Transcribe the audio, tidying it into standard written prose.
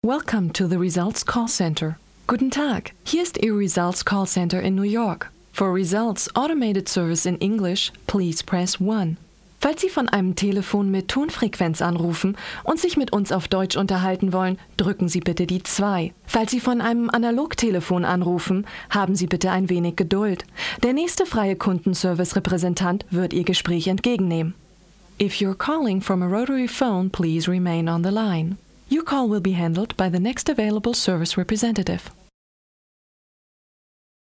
Welcome to the Results Call Center. Guten Tag, hier ist Ihr Results Call Center in New York. For Results Automated Service in English, please press 1. Falls Sie von einem Telefon mit Tonfrequenz anrufen und sich mit uns auf Deutsch unterhalten wollen, drücken Sie bitte die 2. Falls Sie von einem Analogtelefon anrufen, haben Sie bitte ein wenig Geduld. Der nächste freie Kundenservice-Repräsentant wird Ihr Gespräch entgegennehmen. If you're calling from a rotary phone, please remain on the line. Your call will be handled by the next available service representative.